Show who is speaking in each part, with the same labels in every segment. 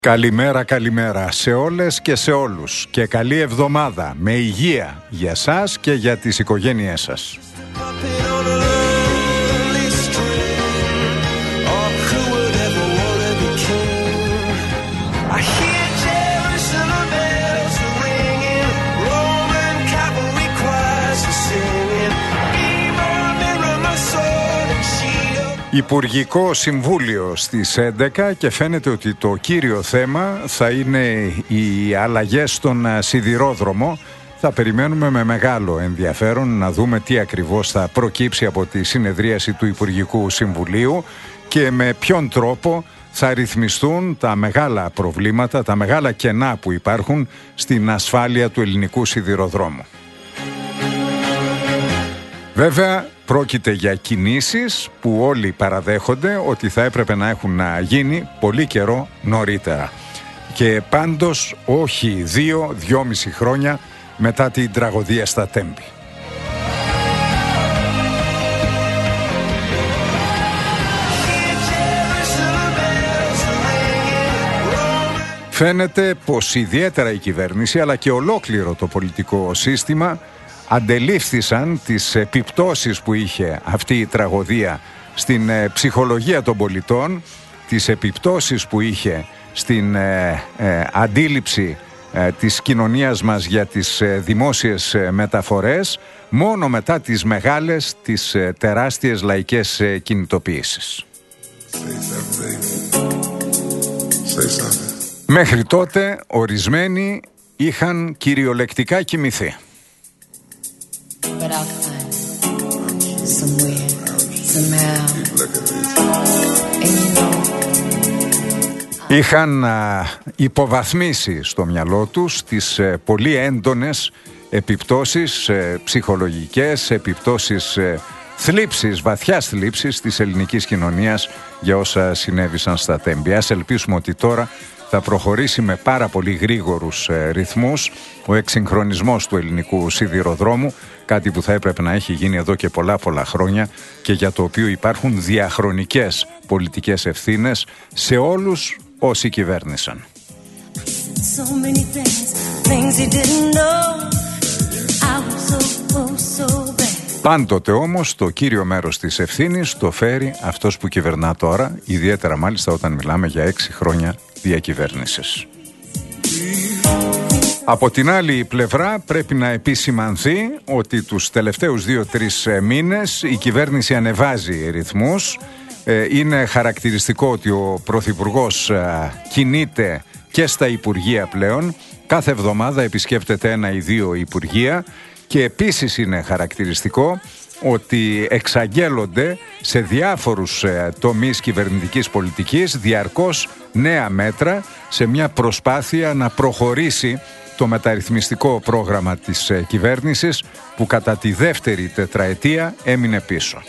Speaker 1: Καλημέρα, καλημέρα σε όλες και σε όλους και καλή εβδομάδα με υγεία για σας και για τις οικογένειές σας. Υπουργικό Συμβούλιο στις 11 και φαίνεται ότι το κύριο θέμα θα είναι οι αλλαγές στον σιδηρόδρομο. Θα περιμένουμε με μεγάλο ενδιαφέρον να δούμε τι ακριβώς θα προκύψει από τη συνεδρίαση του Υπουργικού Συμβουλίου και με ποιον τρόπο θα ρυθμιστούν τα μεγάλα προβλήματα, τα μεγάλα κενά που υπάρχουν στην ασφάλεια του ελληνικού σιδηροδρόμου. Βέβαια, πρόκειται για κινήσεις που όλοι παραδέχονται ότι θα έπρεπε να έχουν γίνει πολύ καιρό νωρίτερα. Και πάντως όχι 2-2,5 χρόνια μετά την τραγωδία στα Τέμπη. Φαίνεται πως ιδιαίτερα η κυβέρνηση αλλά και ολόκληρο το πολιτικό σύστημα αντελήφθησαν τις επιπτώσεις που είχε αυτή η τραγωδία στην ψυχολογία των πολιτών, τις επιπτώσεις που είχε στην αντίληψη της κοινωνίας μας για τις δημόσιες μεταφορές, μόνο μετά τις μεγάλες, τις τεράστιες λαϊκές κινητοποιήσεις. Μέχρι τότε ορισμένοι είχαν κυριολεκτικά κοιμηθεί.
Speaker 2: But I'll find somewhere, somehow. And you know,
Speaker 1: είχαν υποβαθμίσει στο μυαλό τους τις πολύ έντονες επιπτώσεις ψυχολογικές, επιπτώσεις θλίψης, βαθιάς θλίψης της ελληνικής κοινωνίας για όσα συνέβησαν στα Τέμπη. Ας ελπίσουμε ότι τώρα θα προχωρήσει με πάρα πολύ γρήγορους ρυθμούς ο εξυγχρονισμός του ελληνικού σιδηροδρόμου, κάτι που θα έπρεπε να έχει γίνει εδώ και πολλά χρόνια και για το οποίο υπάρχουν διαχρονικές πολιτικές ευθύνες σε όλους όσοι κυβέρνησαν. Πάντοτε όμως το κύριο μέρος της ευθύνης το φέρει αυτός που κυβερνά τώρα, ιδιαίτερα μάλιστα όταν μιλάμε για 6 χρόνια διακυβέρνησης. Από την άλλη πλευρά πρέπει να επισημανθεί ότι τους τελευταίους 2-3 μήνες η κυβέρνηση ανεβάζει ρυθμούς. Είναι χαρακτηριστικό ότι ο Πρωθυπουργός κινείται και στα Υπουργεία πλέον. Κάθε εβδομάδα επισκέπτεται 1 ή 2 Υπουργεία και επίσης είναι χαρακτηριστικό ότι εξαγγέλλονται σε διάφορους τομείς κυβερνητικής πολιτικής διαρκώς νέα μέτρα σε μια προσπάθεια να προχωρήσει το μεταρρυθμιστικό πρόγραμμα της κυβέρνησης που κατά τη δεύτερη τετραετία έμεινε πίσω.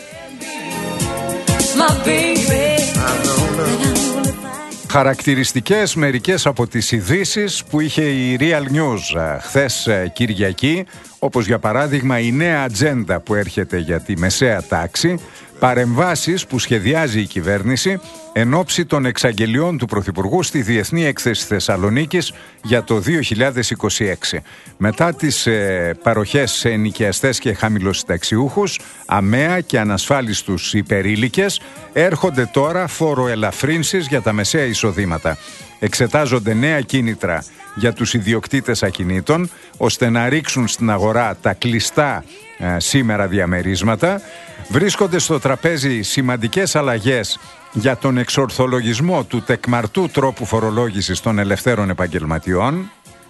Speaker 1: Χαρακτηριστικές μερικές από τις ειδήσεις που είχε η Real News χθες Κυριακή, όπως για παράδειγμα η νέα ατζέντα που έρχεται για τη μεσαία τάξη, παρεμβάσεις που σχεδιάζει η κυβέρνηση εν ώψη των εξαγγελιών του Πρωθυπουργού στη Διεθνή Έκθεση Θεσσαλονίκης για το 2026. Μετά τις παροχές σε ενοικιαστές και χαμηλοσυνταξιούχους, αμαία και ανασφάλιστους υπερήλικες, έρχονται τώρα φοροελαφρύνσεις για τα μεσαία εισοδήματα. Εξετάζονται νέα κίνητρα για τους ιδιοκτήτες ακινήτων, ώστε να ρίξουν στην αγορά τα κλειστά σήμερα διαμερίσματα. Βρίσκονται στο τραπέζι σημαντικές αλλαγές για τον εξορθολογισμό του τεκμαρτού τρόπου φορολόγησης των ελευθέρων επαγγελματιών,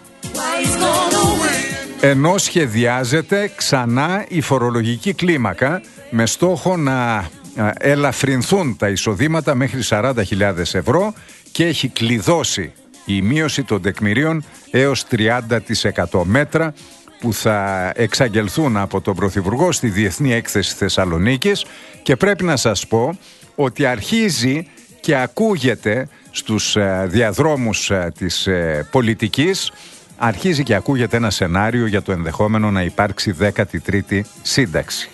Speaker 1: ενώ σχεδιάζεται ξανά η φορολογική κλίμακα με στόχο να ελαφρυνθούν τα εισοδήματα μέχρι 40.000 ευρώ και έχει κλειδώσει η μείωση των τεκμηρίων έως 30% μέτρα που θα εξαγγελθούν από τον Πρωθυπουργό στη Διεθνή Έκθεση Θεσσαλονίκης, και πρέπει να σας πω ότι αρχίζει και ακούγεται στους διαδρόμους της πολιτικής, αρχίζει και ακούγεται ένα σενάριο για το ενδεχόμενο να υπάρξει 13η σύνταξη.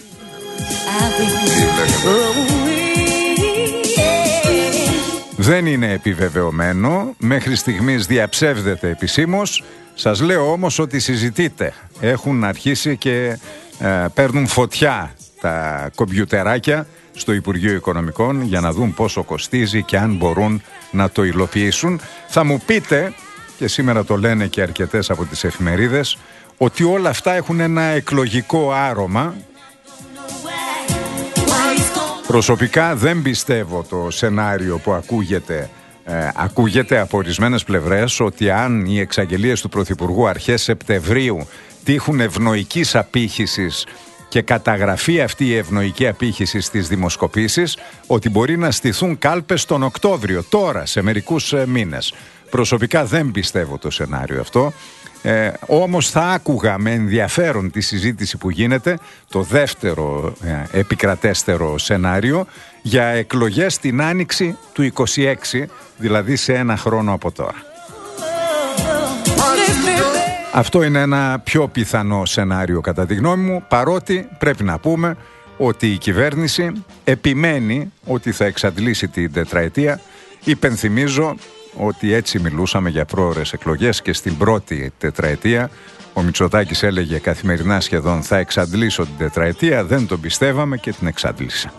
Speaker 1: Δεν είναι επιβεβαιωμένο, μέχρι στιγμής διαψεύδεται επισήμως. Σας λέω όμως ότι συζητείτε. Έχουν αρχίσει και παίρνουν φωτιά τα κομπιουτεράκια στο Υπουργείο Οικονομικών για να δουν πόσο κοστίζει και αν μπορούν να το υλοποιήσουν. Θα μου πείτε, και σήμερα το λένε και αρκετές από τις εφημερίδες, ότι όλα αυτά έχουν ένα εκλογικό άρωμα. Προσωπικά δεν πιστεύω το σενάριο που ακούγεται από ορισμένες πλευρές, ότι αν οι εξαγγελίες του Πρωθυπουργού αρχές Σεπτεμβρίου τύχουν ευνοϊκής απήχησης και καταγραφεί αυτή η ευνοϊκή απήχηση στις δημοσκοπήσεις, ότι μπορεί να στηθούν κάλπες τον Οκτώβριο, τώρα, σε μερικούς μήνες. Προσωπικά δεν πιστεύω το σενάριο αυτό. Όμως θα άκουγα με ενδιαφέρον τη συζήτηση που γίνεται, το δεύτερο επικρατέστερο σενάριο, για εκλογές την άνοιξη του 26, δηλαδή σε ένα χρόνο από τώρα. Αυτό είναι ένα πιο πιθανό σενάριο κατά τη γνώμη μου, παρότι πρέπει να πούμε ότι η κυβέρνηση επιμένει ότι θα εξαντλήσει την τετραετία. Υπενθυμίζω ότι έτσι μιλούσαμε για πρόωρες εκλογές και στην πρώτη τετραετία. Ο Μητσοτάκης έλεγε καθημερινά σχεδόν θα εξαντλήσω την τετραετία, δεν τον πιστεύαμε και την εξάντλησε.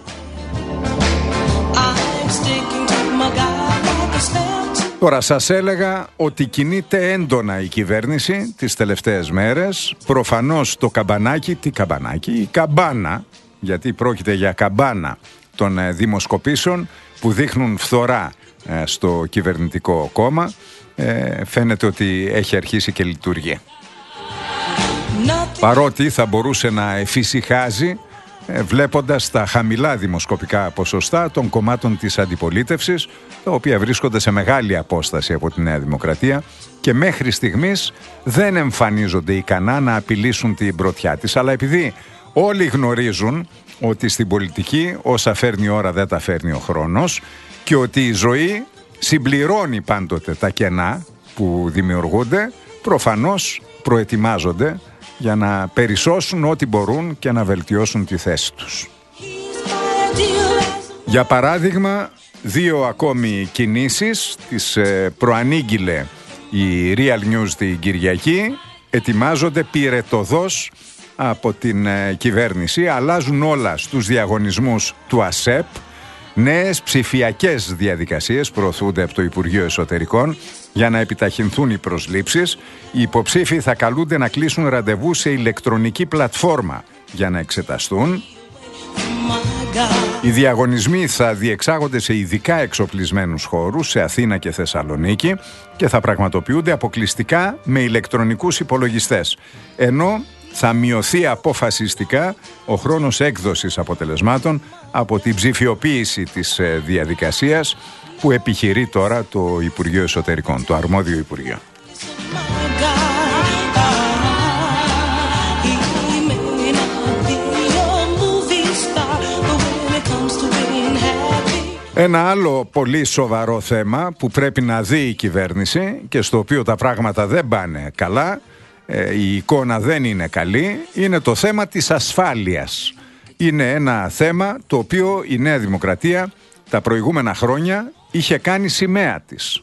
Speaker 1: Τώρα σας έλεγα ότι κινείται έντονα η κυβέρνηση τις τελευταίες μέρες. Προφανώς το καμπανάκι, τι καμπανάκι, η καμπάνα, γιατί πρόκειται για καμπάνα των δημοσκοπήσεων που δείχνουν φθορά στο κυβερνητικό κόμμα, φαίνεται ότι έχει αρχίσει και λειτουργεί. Παρότι θα μπορούσε να εφησυχάζει βλέποντας τα χαμηλά δημοσκοπικά ποσοστά των κομμάτων της αντιπολίτευσης, τα οποία βρίσκονται σε μεγάλη απόσταση από τη Νέα Δημοκρατία και μέχρι στιγμής δεν εμφανίζονται ικανά να απειλήσουν την πρωτιά της. Αλλά επειδή όλοι γνωρίζουν ότι στην πολιτική όσα φέρνει η ώρα δεν τα φέρνει ο χρόνος και ότι η ζωή συμπληρώνει πάντοτε τα κενά που δημιουργούνται, προφανώς προετοιμάζονται για να περισσώσουν ό,τι μπορούν και να βελτιώσουν τη θέση τους. Για παράδειγμα, 2 ακόμη κινήσεις τις προανήγγειλε η Real News την Κυριακή, ετοιμάζονται πυρετοδός από την κυβέρνηση, αλλάζουν όλα στους διαγωνισμούς του ΑΣΕΠ. Νέες ψηφιακές διαδικασίες προωθούνται από το Υπουργείο Εσωτερικών για να επιταχυνθούν οι προσλήψεις. Οι υποψήφοι θα καλούνται να κλείσουν ραντεβού σε ηλεκτρονική πλατφόρμα για να εξεταστούν. Οι διαγωνισμοί θα διεξάγονται σε ειδικά εξοπλισμένους χώρους σε Αθήνα και Θεσσαλονίκη και θα πραγματοποιούνται αποκλειστικά με ηλεκτρονικούς υπολογιστές, ενώ θα μειωθεί αποφασιστικά ο χρόνος έκδοσης αποτελεσμάτων από την ψηφιοποίηση της διαδικασίας που επιχειρεί τώρα το Υπουργείο Εσωτερικών, το αρμόδιο Υπουργείο. Ένα άλλο πολύ σοβαρό θέμα που πρέπει να δει η κυβέρνηση και στο οποίο τα πράγματα δεν πάνε καλά, η εικόνα δεν είναι καλή, είναι το θέμα της ασφάλειας. Είναι ένα θέμα το οποίο η Νέα Δημοκρατία τα προηγούμενα χρόνια είχε κάνει σημαία της.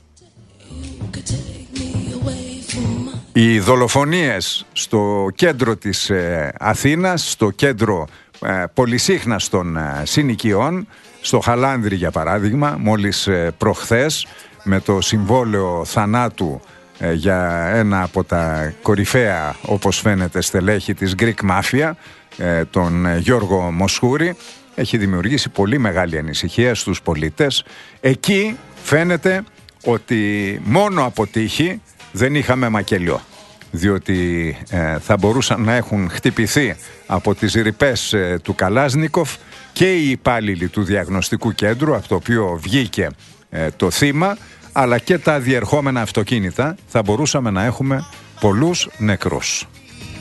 Speaker 1: Οι δολοφονίες στο κέντρο της Αθήνας, στο κέντρο πολυσύχναστων συνοικιών, στο Χαλάνδρι για παράδειγμα, μόλις προχθές με το συμβόλαιο θανάτου για ένα από τα κορυφαία, όπως φαίνεται, στελέχη της Greek Mafia, τον Γιώργο Μοσχούρη, έχει δημιουργήσει πολύ μεγάλη ανησυχία στους πολίτες. Εκεί φαίνεται ότι μόνο από τύχη δεν είχαμε μακελιό, διότι θα μπορούσαν να έχουν χτυπηθεί από τις ρηπές του Καλάζνικοφ και οι υπάλληλοι του διαγνωστικού κέντρου, από το οποίο βγήκε το θύμα, αλλά και τα διερχόμενα αυτοκίνητα. Θα μπορούσαμε να έχουμε πολλούς νεκρούς.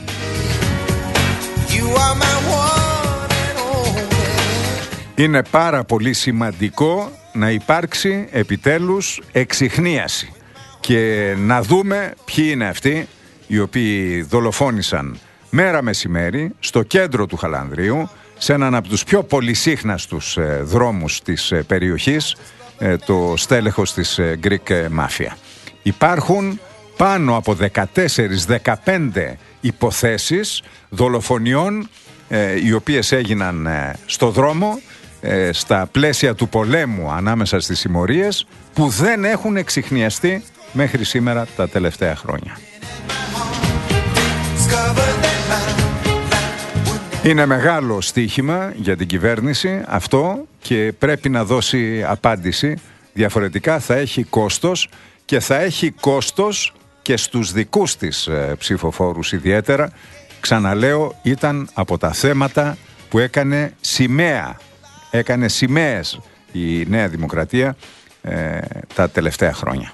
Speaker 1: Είναι πάρα πολύ σημαντικό να υπάρξει επιτέλους εξιχνίαση και να δούμε ποιοι είναι αυτοί οι οποίοι δολοφόνησαν μέρα μεσημέρι στο κέντρο του Χαλανδρίου, σε έναν από τους πιο πολυσύχναστους δρόμους της περιοχής, το στέλεχος της Greek Mafia. Υπάρχουν πάνω από 14-15 υποθέσεις δολοφονιών οι οποίες έγιναν στο δρόμο στα πλαίσια του πολέμου ανάμεσα στις συμμορίες, που δεν έχουν εξιχνιαστεί μέχρι σήμερα τα τελευταία χρόνια. Είναι μεγάλο στοίχημα για την κυβέρνηση αυτό και πρέπει να δώσει απάντηση. Διαφορετικά θα έχει κόστος, και θα έχει κόστος και στους δικούς της ψηφοφόρους ιδιαίτερα. Ξαναλέω, ήταν από τα θέματα που έκανε σημαίες η Νέα Δημοκρατία τα τελευταία χρόνια.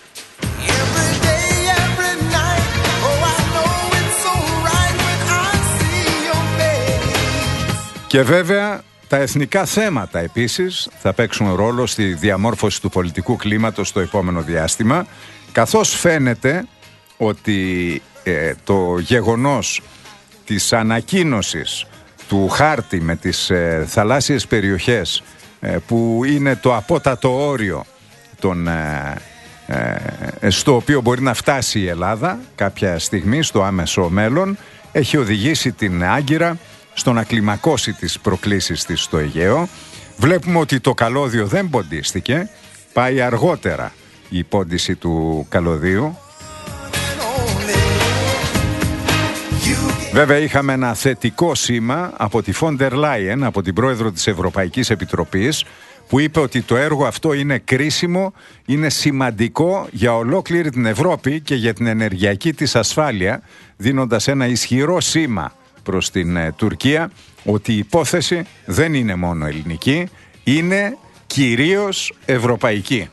Speaker 1: Και βέβαια τα εθνικά θέματα επίσης θα παίξουν ρόλο στη διαμόρφωση του πολιτικού κλίματος στο επόμενο διάστημα, καθώς φαίνεται ότι το γεγονός της ανακοίνωσης του χάρτη με τις θαλάσσιες περιοχές που είναι το απότατο όριο στο οποίο μπορεί να φτάσει η Ελλάδα κάποια στιγμή στο άμεσο μέλλον, έχει οδηγήσει την Άγκυρα στο να κλιμακώσει τις προκλήσεις της στο Αιγαίο. Βλέπουμε ότι το καλώδιο δεν ποντίστηκε, πάει αργότερα η πόντιση του καλωδίου. Βέβαια είχαμε ένα θετικό σήμα από τη Φόντερ Λάιεν, από την πρόεδρο της Ευρωπαϊκής Επιτροπής, που είπε ότι το έργο αυτό είναι κρίσιμο, είναι σημαντικό για ολόκληρη την Ευρώπη και για την ενεργειακή της ασφάλεια, δίνοντας ένα ισχυρό σήμα προς την Τουρκία ότι η υπόθεση δεν είναι μόνο ελληνική, είναι κυρίως ευρωπαϊκή.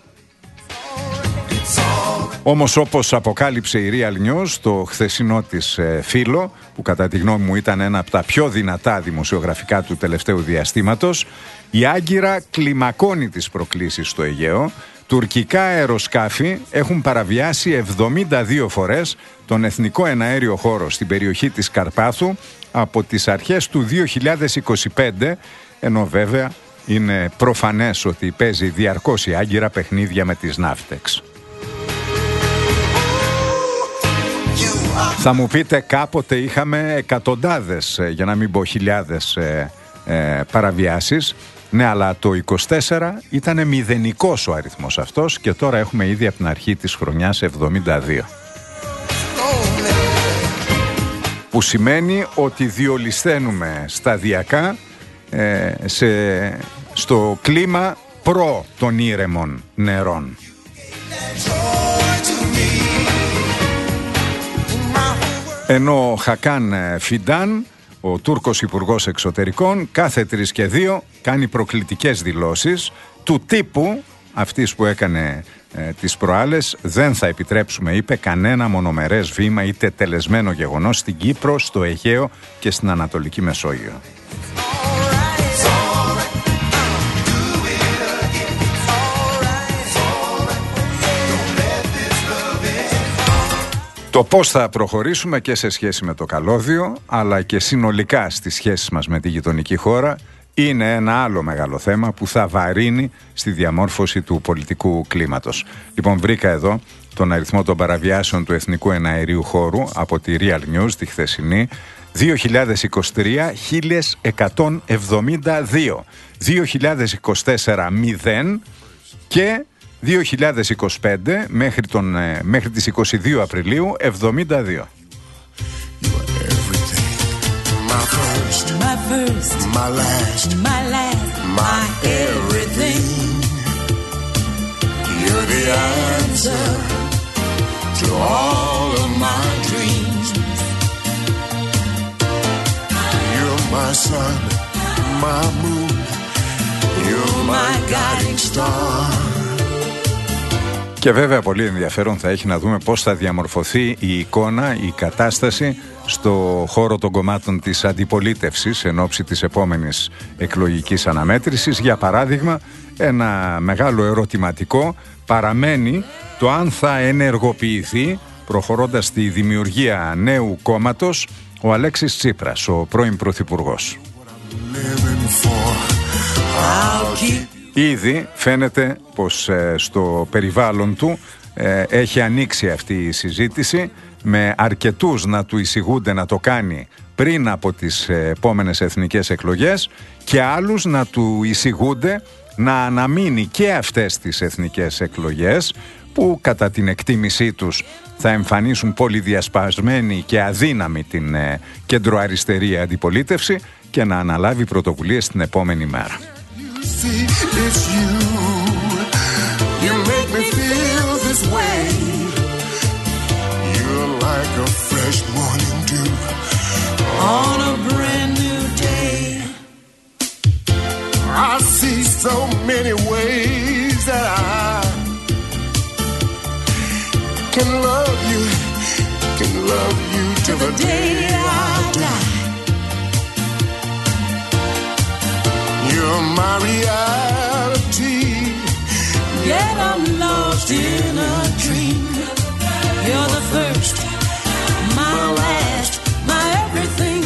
Speaker 1: Όμως, όπως αποκάλυψε η Real News, το χθεσινό της φύλλο, που κατά τη γνώμη μου ήταν ένα από τα πιο δυνατά δημοσιογραφικά του τελευταίου διαστήματος, η Άγκυρα κλιμακώνει τις προκλήσεις στο Αιγαίο. Τουρκικά αεροσκάφη έχουν παραβιάσει 72 φορές τον εθνικό εναέριο χώρο στην περιοχή της Καρπάθου από τις αρχές του 2025, ενώ βέβαια είναι προφανές ότι παίζει διαρκώς η Άγκυρα παιχνίδια με τις ναύτεξ. Θα μου πείτε, κάποτε είχαμε εκατοντάδες, για να μην πω χιλιάδες παραβιάσεις. Ναι, αλλά το 24 ήταν μηδενικός ο αριθμός αυτός και τώρα έχουμε ήδη από την αρχή της χρονιάς 72. Που σημαίνει ότι διολυσθαίνουμε σταδιακά στο κλίμα προ των ήρεμων νερών. Ενώ ο Χακάν Φιντάν, ο Τούρκος Υπουργός Εξωτερικών, κάθε 3 και 2 κάνει προκλητικές δηλώσεις του τύπου αυτής που έκανε τις προάλλες. Δεν θα επιτρέψουμε, είπε, κανένα μονομερές βήμα είτε τελεσμένο γεγονός στην Κύπρο, στο Αιγαίο και στην Ανατολική Μεσόγειο. Το πώς θα προχωρήσουμε και σε σχέση με το καλώδιο, αλλά και συνολικά στις σχέσεις μας με τη γειτονική χώρα, είναι ένα άλλο μεγάλο θέμα που θα βαρύνει στη διαμόρφωση του πολιτικού κλίματος. Λοιπόν, βρήκα εδώ τον αριθμό των παραβιάσεων του εθνικού εναερίου χώρου από τη Real News, τη χθεσινή. 2023, 1172. 2024, 0. Και 2025 μέχρι τις 22 Απριλίου 72.
Speaker 3: My first, my last, my last, my everything. You're the answer to all of my dreams. You're my sun, my moon. You're my guiding star.
Speaker 1: Και βέβαια πολύ ενδιαφέρον θα έχει να δούμε πώς θα διαμορφωθεί η εικόνα, η κατάσταση στο χώρο των κομμάτων της αντιπολίτευσης εν ώψη της επόμενης εκλογικής αναμέτρησης. Για παράδειγμα, ένα μεγάλο ερωτηματικό παραμένει το αν θα ενεργοποιηθεί, προχωρώντας στη δημιουργία νέου κόμματος, ο Αλέξης Τσίπρας, ο πρώην πρωθυπουργός. Ήδη φαίνεται πως στο περιβάλλον του έχει ανοίξει αυτή η συζήτηση, με αρκετούς να του εισηγούνται να το κάνει πριν από τις επόμενες εθνικές εκλογές και άλλους να του εισηγούνται να αναμείνει και αυτές τις εθνικές εκλογές, που κατά την εκτίμησή τους θα εμφανίσουν πολυδιασπασμένη και αδύναμη την κεντροαριστερή αντιπολίτευση, και να αναλάβει πρωτοβουλίες την επόμενη μέρα.
Speaker 3: Can love you till the day I die. You're my reality, yet I'm lost in a dream. You're the first, my last, my everything.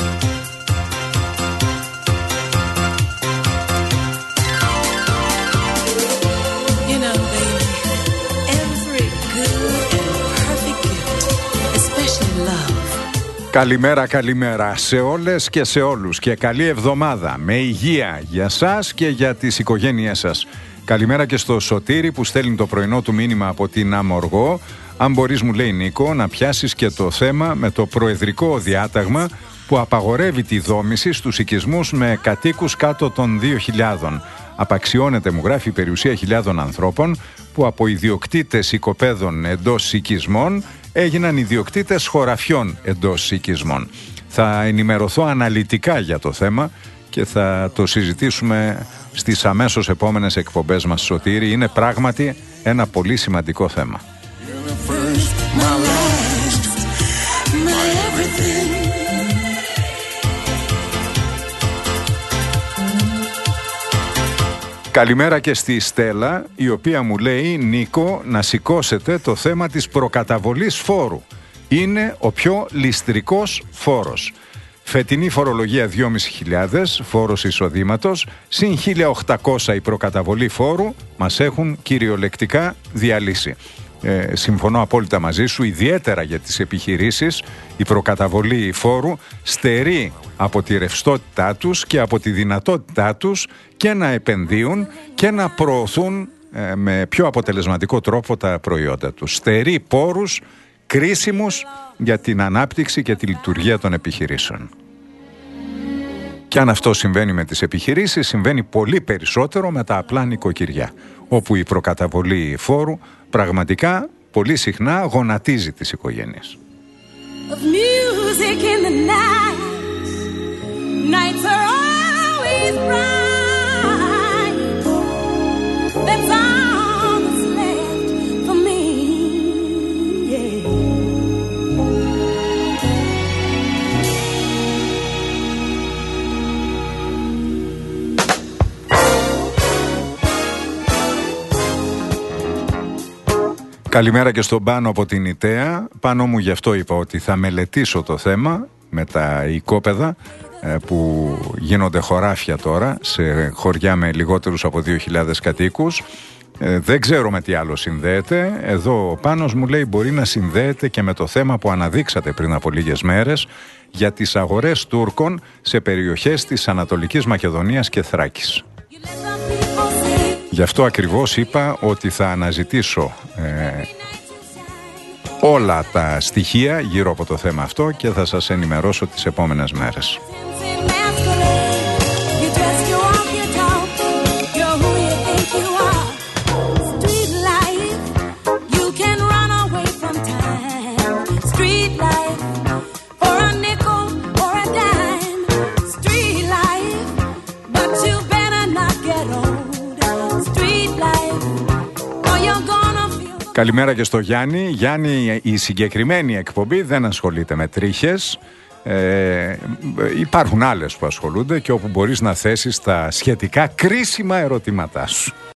Speaker 3: You know, baby, every good and perfect gift, especially love.
Speaker 1: Καλημέρα, καλημέρα σε όλες και σε όλους και καλή εβδομάδα με υγεία για σας και για τις οικογένειές σας. Καλημέρα και στο Σωτήρη που στέλνει το πρωινό του μήνυμα από την Αμοργό. Αν μπορείς, μου λέει Νίκο, να πιάσεις και το θέμα με το προεδρικό διάταγμα που απαγορεύει τη δόμηση στους οικισμούς με κατοίκους κάτω των 2.000. Απαξιώνεται, μου γράφει, η περιουσία χιλιάδων ανθρώπων που από ιδιοκτήτες οικοπαίδων εντός οικισμών έγιναν ιδιοκτήτες χωραφιών εντός οικισμών. Θα ενημερωθώ αναλυτικά για το θέμα και θα το συζητήσουμε στις αμέσως επόμενες εκπομπές μας, Σωτήρη. Είναι πράγματι ένα πολύ σημαντικό θέμα. Καλημέρα και στη Στέλλα, η οποία μου λέει, Νίκο, να σηκώσετε το θέμα της προκαταβολής φόρου. Είναι ο πιο ληστρικός φόρος. Φετινή φορολογία 2.500, φόρος εισοδήματος, συν 1.800 η προκαταβολή φόρου, μας έχουν κυριολεκτικά διαλύσει. Συμφωνώ απόλυτα μαζί σου, ιδιαίτερα για τις επιχειρήσεις η προκαταβολή φόρου στερεί από τη ρευστότητά τους και από τη δυνατότητά τους και να επενδύουν και να προωθούν με πιο αποτελεσματικό τρόπο τα προϊόντα τους. Στερεί πόρους κρίσιμους για την ανάπτυξη και τη λειτουργία των επιχειρήσεων. Και αν αυτό συμβαίνει με τις επιχειρήσεις, συμβαίνει πολύ περισσότερο με τα απλά νοικοκυριά, όπου η προκαταβολή φόρου πραγματικά πολύ συχνά γονατίζει τις οικογένειες. Καλημέρα και στον Πάνο από την Ιταία. Πάνο μου, γι' αυτό είπα ότι θα μελετήσω το θέμα με τα οικόπεδα που γίνονται χωράφια τώρα σε χωριά με λιγότερους από 2.000 κατοίκους. Δεν ξέρω με τι άλλο συνδέεται. Εδώ ο Πάνος μου λέει μπορεί να συνδέεται και με το θέμα που αναδείξατε πριν από λίγες μέρες για τις αγορές Τούρκων σε περιοχές της Ανατολικής Μακεδονίας και Θράκης. Γι' αυτό ακριβώς είπα ότι θα αναζητήσω όλα τα στοιχεία γύρω από το θέμα αυτό και θα σας ενημερώσω τις επόμενες μέρες. Καλημέρα και στο Γιάννη. Γιάννη, η συγκεκριμένη εκπομπή δεν ασχολείται με τρίχες. Υπάρχουν άλλες που ασχολούνται και όπου μπορείς να θέσεις τα σχετικά κρίσιμα ερωτήματά σου.